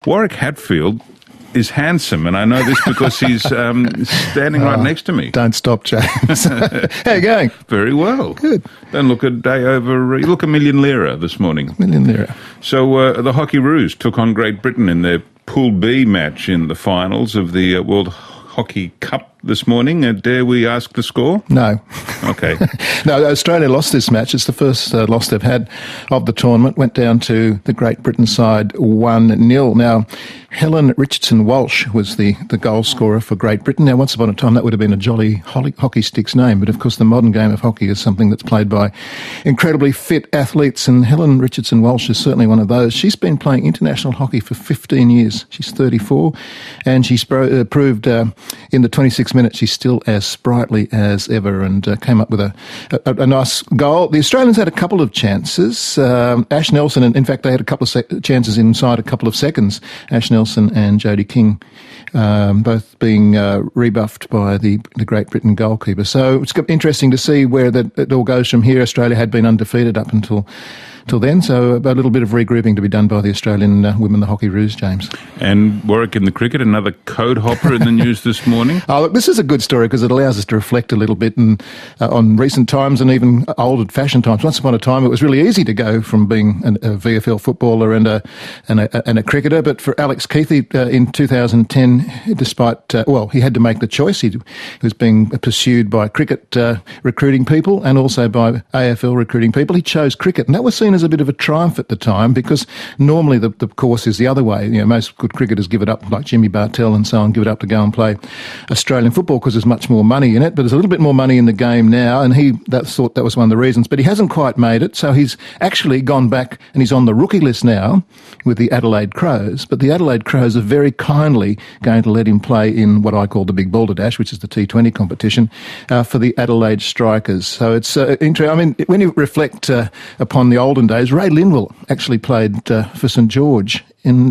Warwick Hatfield is handsome, and I know this because he's standing right next to me. Don't stop, James. How you going? Very well. Good. Don't look a day over... You look a million lira this morning. Million lira. So the Hockeyroos took on Great Britain in their Pool B match in the finals of the World Hockey Cup this morning. Dare we ask the score? No. Okay. No, Australia lost this match. It's the first loss they've had of the tournament. Went down to the Great Britain side 1-0. Now, Helen Richardson-Walsh was the goal scorer for Great Britain. Now, once upon a time, that would have been a jolly hockey sticks name, but of course the modern game of hockey is something that's played by incredibly fit athletes, and Helen Richardson-Walsh is certainly one of those. She's been playing international hockey for 15 years. She's 34, and she's proved in the 26 minutes she's still as sprightly as ever, and came up with a nice goal. The Australians had a couple of chances. Ash Nelson, and in fact they had a couple of chances inside a couple of seconds. Ash Nelson and Jodie King both being rebuffed by the Great Britain goalkeeper. So it's interesting to see where it all goes from here. Australia had been undefeated up until then, so a little bit of regrouping to be done by the Australian women, the Hockeyroos, James. And Warwick in the cricket, another code hopper in the news this morning. Oh, look, this is a good story because it allows us to reflect a little bit on recent times and even old-fashioned times. Once upon a time, it was really easy to go from being a VFL footballer and a cricketer, but for Alex Keithy in 2010, despite, he had to make the choice. He was being pursued by cricket recruiting people and also by AFL recruiting people. He chose cricket, and that was seen as a bit of a triumph at the time because normally the course is the other way. You know, most good cricketers give it up, like Jimmy Bartell and so on, give it up to go and play Australian football because there's much more money in it, but there's a little bit more money in the game now, and he thought that was one of the reasons. But he hasn't quite made it, so he's actually gone back and he's on the rookie list now with the Adelaide Crows, but the Adelaide Crows are very kindly going to let him play in what I call the Big Balderdash, which is the T20 competition, for the Adelaide Strikers. So it's interesting. I mean, when you reflect upon the olden days, Ray Linville actually played for St George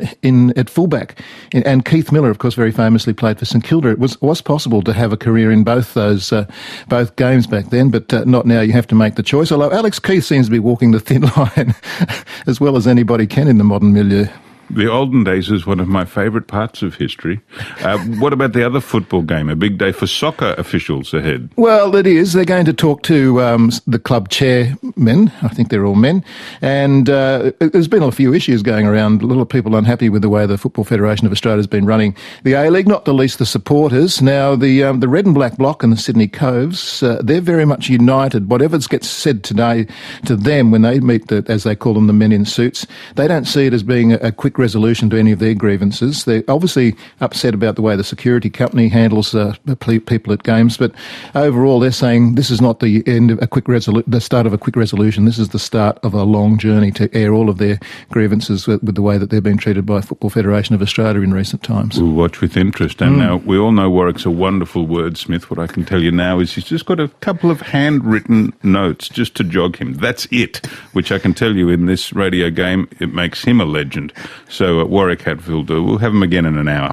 at fullback, and Keith Miller, of course, very famously played for St Kilda. It was possible to have a career in both those both games back then, but not now. You have to make the choice. Although Alex Keith seems to be walking the thin line as well as anybody can in the modern milieu. The olden days is one of my favourite parts of history. What about the other football game? A big day for soccer officials ahead. Well, it is. They're going to talk to the club chairmen. I think they're all men. And there's been a few issues going around. A lot of people unhappy with the way the Football Federation of Australia has been running the A-League, not the least the supporters. Now, the Red and Black Bloc and the Sydney Coves, they're very much united. Whatever gets said today to them when they meet, as they call them, the men in suits, they don't see it as being a quick resolution to any of their grievances. They're obviously upset about the way the security company handles people at games, but overall they're saying this is not the end of the start of a quick resolution. This is the start of a long journey to air all of their grievances with the way that they've been treated by Football Federation of Australia in recent times. We'll watch with interest. And now we all know Warwick's a wonderful wordsmith. What I can tell you now is he's just got a couple of handwritten notes just to jog him. That's it, which I can tell you in this radio game, it makes him a legend. So Warwick Hatfield, we'll have him again in an hour.